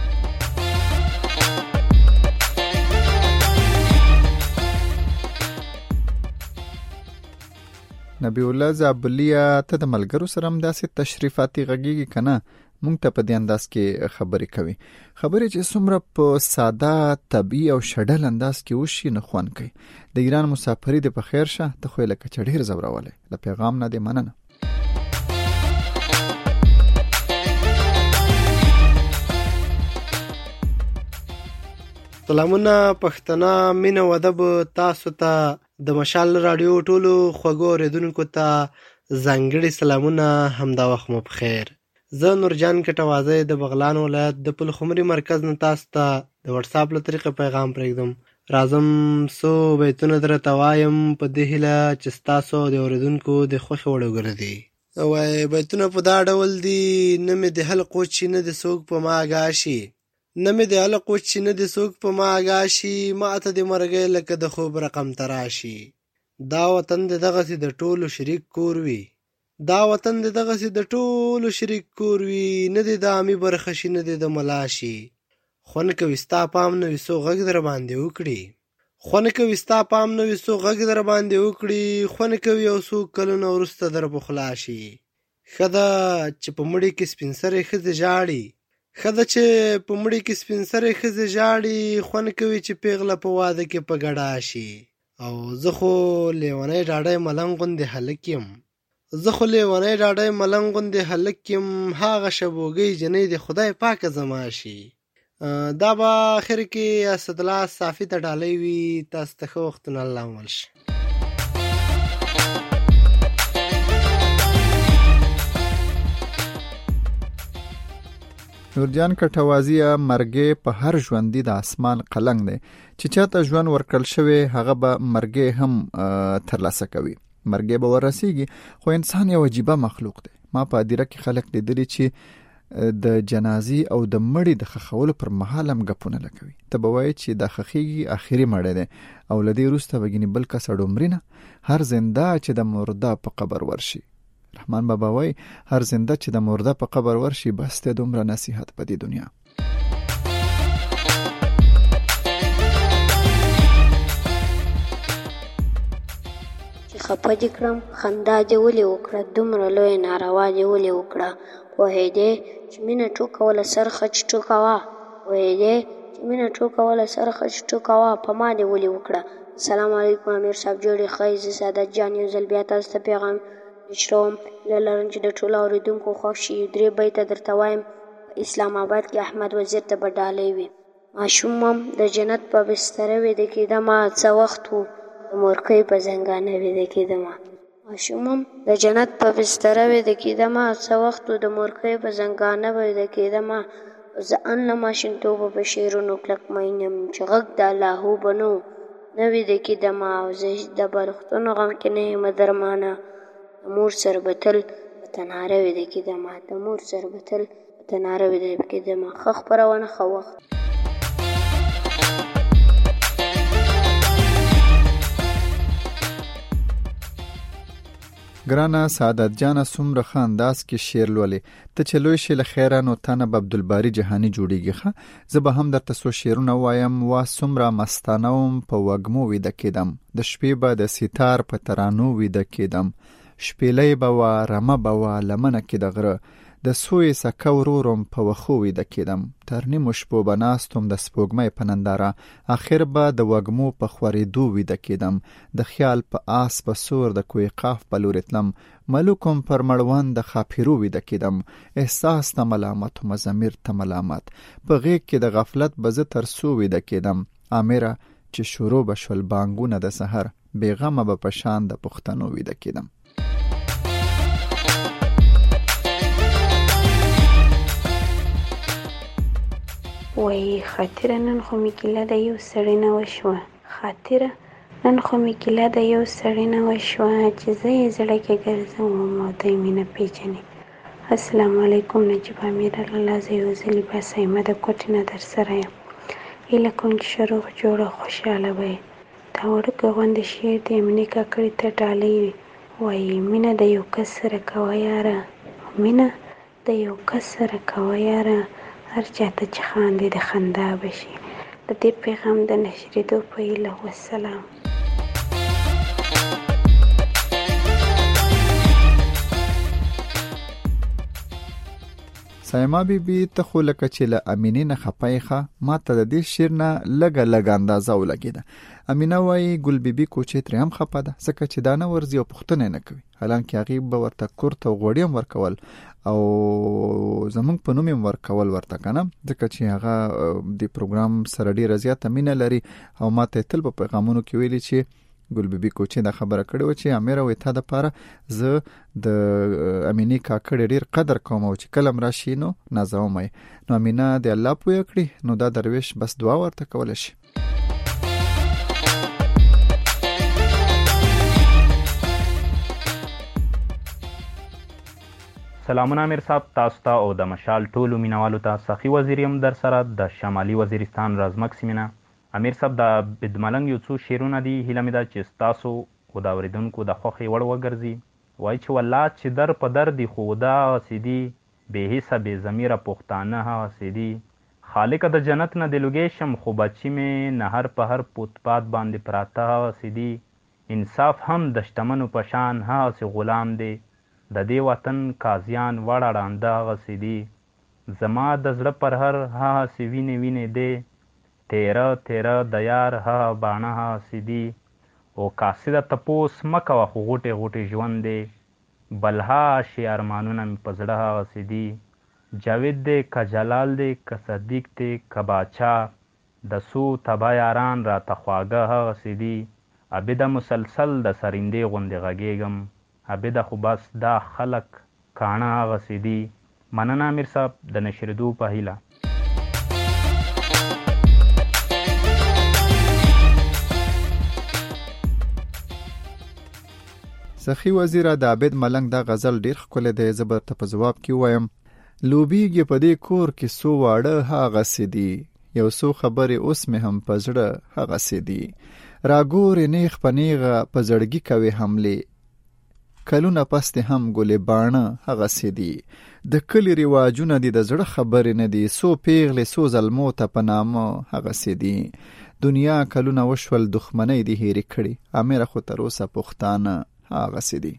نبی الله زابلیا ته د ملګرو سره هم داسې تشریفاتي غږیږي که نه؟ مونږ ته په دې انداز کې خبرې کوي. خبرې چې څومره په ساده طبیعي او شډل انداز کې وشي نه خوند کوي. د ایران مسافري دې په خیر شه. ته خو یې لکه چې ډېر ځورولی. له پیغام نه دې مننه. سلامونه پښتنه، مینه و ادب تاسو ته. د مشال راډیو ټولو خوږو اورېدونکو ته ځانګړي سلامونه. همدا وخت مو بخیر. زه نورجان کټوازی د بغلان ولایت د پلخمري مرکز نه تاسو ته د واتساپ له طریقې پیغام پرېږدم. راځم څو بیتونه درته وایم په دې هیله چې ستاسو د اورېدونکو د خوښې وړ وګرځي. وایي بیتونه په دا ډول دي: نه مې د حلق وچ نه د څوک په ما آګاه شي، نه مې د حلق وچ نه د څوک په ما آګاه شي، ماته د مرګۍ لکه د خوب رقم ته راشي. دا وطن د دغسې د ټولو شریک کور وي، دا وطن د دغسې د ټولو شریک کور وي. نه د دامي برخه شي نه د ملا شي. خوند کوي ستا پام نه وي څو غږ در باندې وکړي، خوند کوي ستا پام نه وي څو غږ در باندې وکړي. خوند کوي یو څو کلونه وروسته در پخلا شي. ښه ده چې په مړي کې سپین سرې ښځې ژاړي، ښه ده چې په مړي کې سپین سرې ښځې ژاړي. خوند کوي چې پیغله په واده کې په ګډا شي. او زه خو لیونی ډاډی ملنګ غوندې هلک یم، زه خو لیونی ډاډی ملنګ غوندې هلک یم. هغه شبوګۍ جنۍ د خدای پاکه زما شي. دا به آخر کې اسدالله صافي ته ډالۍ وي. تاسو ته ښه وختونه الله مل شي. نورجان کټوازیه، مرګې په هر ژوندي د اسمان قلنګ دی. چې چاته ژوند ورکړل شوی هغه به مرګې هم ترلاسه کوي. مرګې به ورسیږي. خو انسان یو عجیبه مخلوق دی. ما په هدیره کې خلک لیدلي چې د جنازي او د مړي د خښولو پر مهال هم ګپونه لګوي. ته به وایې چې دا خښېږي آخري مړی دی او له دې وروسته به ګینې بل کس اډومري نه. هر زنده چې د مرده په قبر ورشي، رحمان بابا وایي هر زنده چې د مرده په قبر ورشي بس ته دومره نصیحت په دې دنیا. خفه دې کړم، خندا دې ولې وکړه، دومره لویه ناروا دې ولې وکړه، پوهېدې چې مینه ټوکوله سر خج ټوکوه، پوهېدې چې مینه ټوکوله سر خج ټوکوه، په ما دې ولې وکړه. السلام علیکم امیر صاحب جوړې ښه، زه سعادت جان یو ځل بیا تاسو ته پیغام نشروم. هیله لرم چې د ټولو اورېدونکو خوښ شي. درې بیته درته وایم. اسلام آباد کې احمد وزیر ته به ډالۍ وي. ماشوم هم د جنت په بستره ویده کېدمه، څه وخت و د مورکۍ په زنګانه ویده کېدمه. ماشوم هم د جنت په بستره ویده کېدمه، څه وخت و د مورکۍ په زنګانه ویده کېدمه. زه ان له ماشومتوبه په شعرونو کلک مین یم، چې غږ د اللهو به نو نه ویده کېدمه. او زه هېڅ د بالښتونو غم کې نه یم درمانه، د مور سره به تل په تناره ویده کېدمه، د مور سره به تل په تناره ویده کېدمه. ښه خپرونه، ښه وخت. ګرانه سعادت جانه څومره ښه انداز کې شعر لولې، ته چې لوی شې له خیره نو تا نه به عبدالباري جهاني جوړېږي. ښه زه به هم درته څو شعرونه وایم. وا څومره مستانه وم په وږمو ویده کېدم، د شپې به د سیتار په ترانو ویده کېدم. شپېلۍ به وه، رمه به وه لمنه کې د غره، د سوی سکه ورورم په وښو ویده کېدم. تر نیمو شپو به ناستم د سپوږمۍ په ننداره، اخر به د وږمو په خورېدو ویده کېدم. د خیال په آس په سور د کوی قاف په لورې تلم، ملوکم پر مړوند د خاپیرو ویده کېدم. احساس ته ملامت و مزمیر ته ملامت، په غېږ کې د غفلت به زه تر څو ویده کېدم. امره چې شروع به شول بانګونه د سحر، بېغمه به په شان د پښتنو ویده کېدم. وایي خاطره نن خو مې ګیله د یو سړي نه وشوه، خاطره نن خو مې ګیله د یو سړي نه وشوه، چې زه یې زړه کې ګرځوم او دی مې نه پیژني. السلام علیکم نجیب امیر الله، زه یو ځلې بیا سیمه د کوټې نه در سره یم. هیله کوم چې ښه روغ جوړه خوشحاله به یې. دا وړوکی غوندې شعر د امینې کاکړي ته ډالۍ وي. وایي مینه د یو کس سره کوه یاره، مینه د یو کس سره کوه یاره، هر چاته چې خاندې د خندا بشي. د دې پیغام د نشریدو په هیله، والسلام. سایما بی بی ته خو لکه چې له امینې نه خپه یې ښه، ما ته د دې شعر نه لږه لږه اندازه ولګېده. امینه وایي ګل بی بي کوچې ترې هم خپه ده، ځکه چې دا نه ورځي او پوښتنه یې نه کوي. حالانکې هغې به ورته کورت او غوړي هم ورکول او زمونږ په نوم هم ورکول ورته که نه، ځکه چې هغه د پروګرام سره ډېره زیاته مینه لري. او ما ته یې تل په پیغامونو کې ویلي چې ګل بی بي کوچې دا خبره کړې وه چې امیره وایي تا دپاره زه د امینې کاکړې ډېر قدر کوم او چې کله م راشي نو نازوم یې. نو امینه د الله پویه کړي، نو دا درویش بس دعا ورته کولی شي. سلامونه امیر صاحب، تاسو ته او د مشال ټولو مینوالو ته. سخي وزیر یم در سره د شمالي وزیرستان رازمک سیمې نه. امیر صاحب د بدملنګ یو څو شعرونه دي، هیله مې ده چې ستاسو او د اورېدونکو د خوښې وړ وګرځي. وایي چې والله چې در په در دي خو دا هغسې دي، بې حسه بې ضمیره پښتانه هغسې دي. خالقه د جنت نه د لوګی شم، خو بچي مې نهر په هر پوتپات باندې پراته هغسې دي. انصاف هم د شتمنو په شان هغسې غلام دی، د دې وطن قاضیان وړه ړانده هغسې دي. زما د زړه پر هر هغسې وینې وینې دی، تیره تیره د یار هغه باڼه هغسې دي. او قاصده تپوس مه کوه خو غوټې غوټې ژوند دی، بلها شي ارمانونه مې په زړه هغسې دي. جاوید دی که جلال دی که صدیق دی که باچا، د څو تبه یاران راته خواږه هغسې دي. عبده مسلسل د سرندې غوندې غږېږم، عبده خو بس دا خلق کاڼه هغسې دي. مننه امیر صاحب د نشریدو په هیله. سخي وزیره د عابد ملنګ دا غزل ډیر ښکلی دی. زه به ته په ځواب کې وایم لوبیږي په دې کور کې څو واړه هغسې دي، یو څو خبرې اوس مې هم په زړه هغسې دي. راګورې نیغ په نیغه په زړګي کوي حملې، کلونه پسې هم ګلې باڼه هغسې دي. د کلي رواجونه دي د زړه خبرې نه دي، څو پیغلې څو زلمو ته په نامه هغسې دي. دنیا کلونه وشول دښمنۍ دي هېرې کړي، امیره خو تر اوسه پښتانه هغسې دي.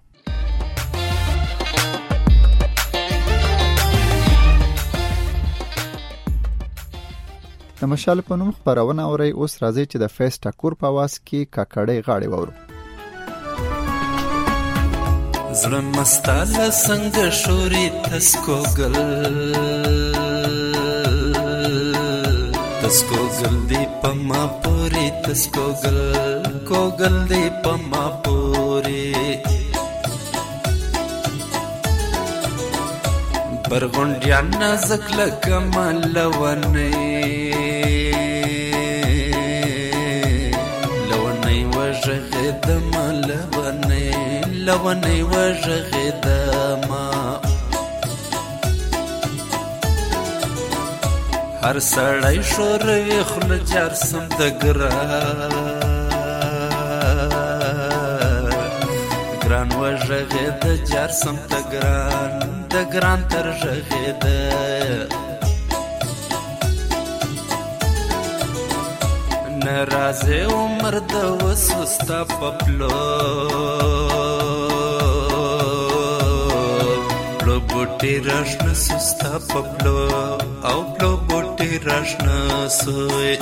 د مشال په نوم خپرونه اورئ. اوس راځي چې د فیس ټاکور په आवाज کې کاکړۍ غاړې وورو. زړه مستاله څنګه شوري تسکوګل تسکوګل دی پما پوری تسکوګل کوګل دی پما پوری برغونډیا نازک لکه ملونی لونی وژغې د ملونی لونی وژغې د ما هر سړی شوروي خوله جار سم د ګران ګران وژغې د جار سم د ګران د ګران تر ژغې د نرازه عمر د وسوستا پپلو پلو بوټي راشنه سستا پپلو او پلو بوټي راشنه سوی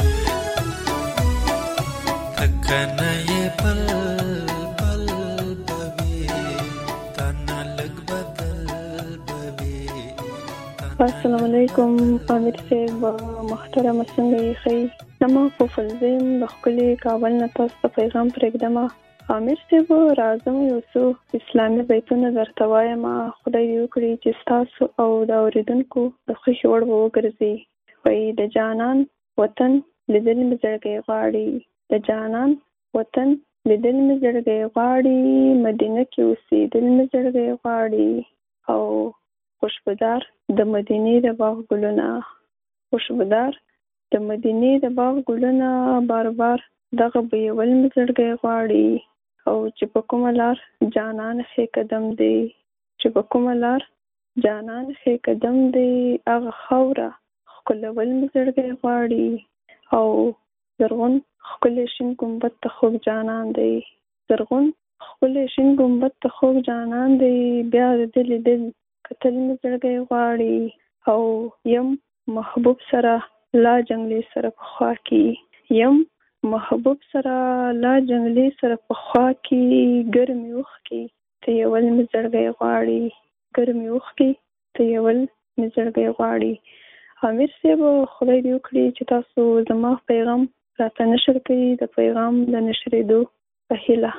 تکنه یې بل بل بوي تنه لګ بدل بوي. السلام علیکم امیر صاحب محترم څنګه یې ښه زما په فلزم د ښکلي کابل نه تاسو ته پیغام پرېږدم. امیر صاحب راځم یو څو اسلامي بیتونه درته وایم. خدای دې وکړي چې ستاسو او د اورېدونکو د خوښې وړ به وګرځي. وایي د جانان وطن لیدل مې زړګی غواړي، د جانان وطن لیدل مې زړګی غواړي، مدینه کې اوسېدل مې زړګی غواړي او خوشبودار د مدینې د باغ ګلونه خوشبودار د مدینې د باغ ګلونه بار بار دغه بویول مې زړګی غواړي او چې په کومه لار جانان ښې قدم دی چې په کومه لار جانان ښې قدم دی هغه خاوره ښکلول مې زړګی غواړي او زرغون ښکلی شین ګمبد ته خوږ جانان دی زرغون ښکلی شین ګمبد ته خوږ جانان دی بیا د ده لیدل کتل مې زړګی غواړي او یم محبوب سره لا جنگلی سره په خوا کې یم محبوب سره لا جنگلی سره په خوا کې ګرمې اوښکې تویول مې زړګی غواړي ګرمې اوښکې تویول مې زړګی غواړي. امیر صاحب خدای دې وکړي چې تاسو زما پیغام راته نشر کړي د پیغام د نشرېدو په هیله.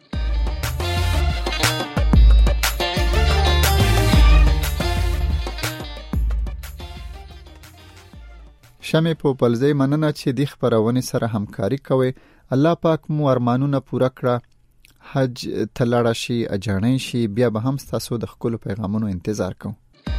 شمې په پلزۍ مننه چې دی خپرونې سره همکاري کوي. الله پاک مو ارمانونه پوره کړه. حج تلاړه شي اجانې شي بیا به هم تاسو د خپل پیغامونو انتظار کوم.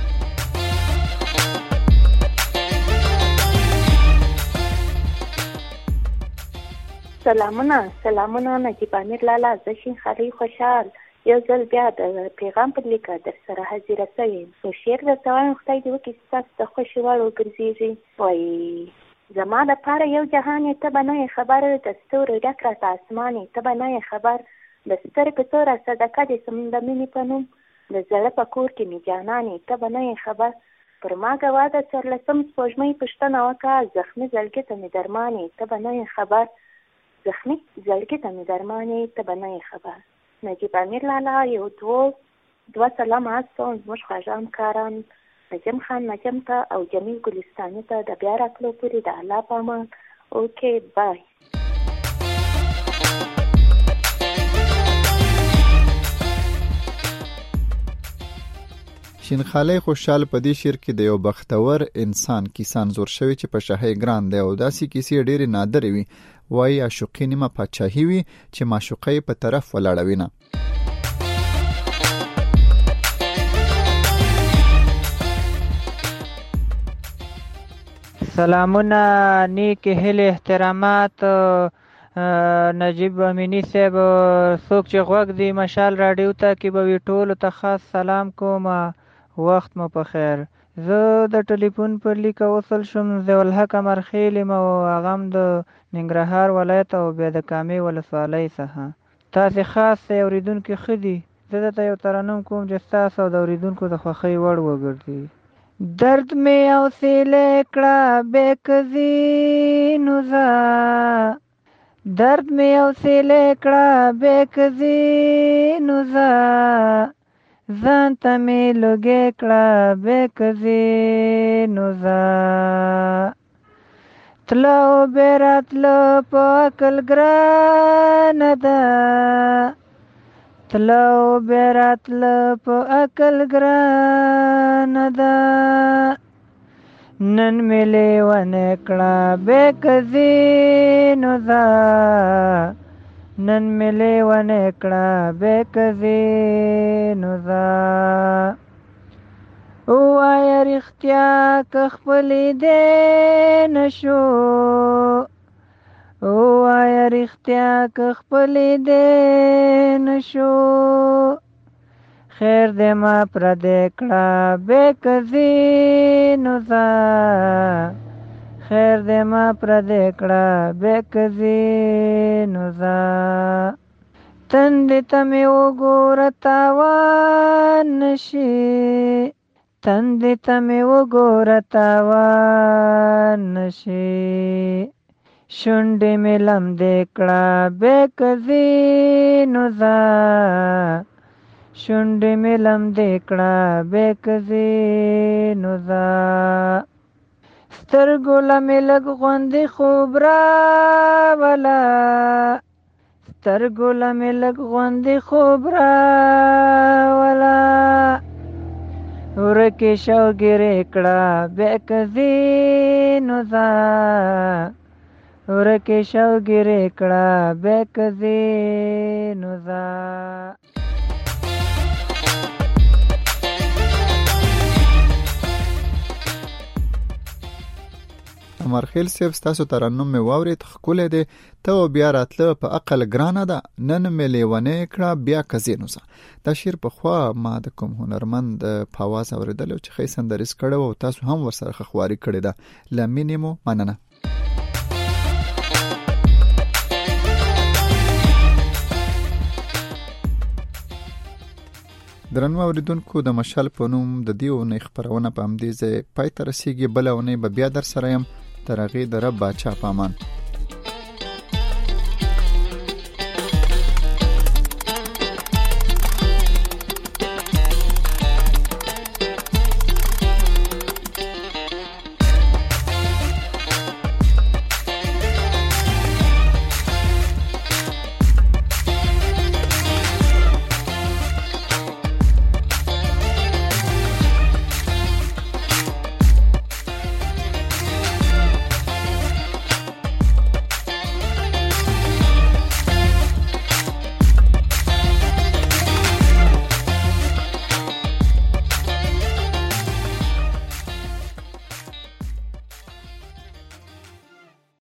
سلامونه سلامونه نجیب امیر لالا زشین خلی خوشحال یو ځل بیا د پیغام په لیکه در سره حاضره شویم. یو شعر درته وایم خدای دې وکړي چې ستاسو د خوښې وړ وګرځېږي. وایي زما دپاره یو جهان یې ته به نه یې خبر د ستورو ډک راته اسمان یې ته به نه یې خبر د سترګو توره صدقه دې سم د مینې په نوم د زړه په کور کې مې جانان یې ته به نه یې خبر پر ما ګوا د څوارلسم سپوږمۍ پوښتنه وکړه زخمي زړګي ته مې درمان یې ته به نه یې خبر زخمي زړګي ته مې درمان یې ته به نه یې خبر. نجیب امیر لالا یو دوه دوه سلام هستو زموږ خواږه همکاران نجم خان نجم ته او جمیل ګلستاني ته د بیا راتلو پورې د الله په امان. اوکې بای. شینخالی خوشحال په دې شعر کې د یو بختور انسان کیسان زور شوی چې په شاهي ګران دی او داسې کیسې ډېرې نادرې وي. وایي عاشقي نیمه پاچاهي وي چې معشوقه په طرف ولاړوي نه. سلامونه نیک هیله احترامات نجیب امینی صاحب څوک چې غوږ دی مشال راډیو ته کې به وي ټولو ته خاص سلام کوم. وخت مو په خیر. زه د ټلیفون پر لیکه وصل شوم ضیاءالحق امرخیل یم او هغه هم د ننګرهار ولایت او بیا د کامې ولسوالۍ څخه. تاسې خاص اورېدونکي ښه دي زه درته یو ترنم کوم چې ستاسو او د اورېدونکو د خوښۍ وړ وګرځي. درد مې حوصله کړه بېکزي نو زه درد مې حوصله کړه بېکزي نو زه ځان ته مې لږې کړه بېکزي نو زه تله او بې راتله په عقل ګرانه ده تله او بې راتله په عقل ګرانه ده نن مې لیونی کړه بېکزي نو زه نن مې لیونی کړه بېکزي نو زه ووایه رښتیا که خپلې دې نشو ووایه رښتیا که خپلې دې نشو خیر دې ما پردی کړه بېکزي نو زه خیر دې ما پردی کړه بېکزي نو زه تندې ته مې وګوره تاوان نشي تندې ته مې وګوره تاوان نشي شونډې مې لمدې کړه بېکزي نو زه شونډې مې لمدې کړه بېکزي نو زه سترګو له مې لږ غوندې خوب راوله سترګو له مې لږ غوندې خوب راوله ورکې شوګیرې کړه بېکزي نو زه ورکې شوګیرې کړه بېکزي نو زه امرخیل صاحب ستاسو ترنم مې واورېد ښکلی دی ته و بیا راتله په عقل ګرانه ده نن مې لیونی کړه بیا کزي نو زه دا شعر پخوا ما د کوم هنرمند په اواز اورېدلی چې ښه سندریز کړی و او تاسو هم ورسره ښه خواري کړې ده له مینې مو مننه. درنو اوریدونکو د مشال په نوم د دې اونۍ خپرونه په همدې ځای پای ته رسیږي. بله اونۍ به بیا در سره یم. تر هغې د رب باچا په امان.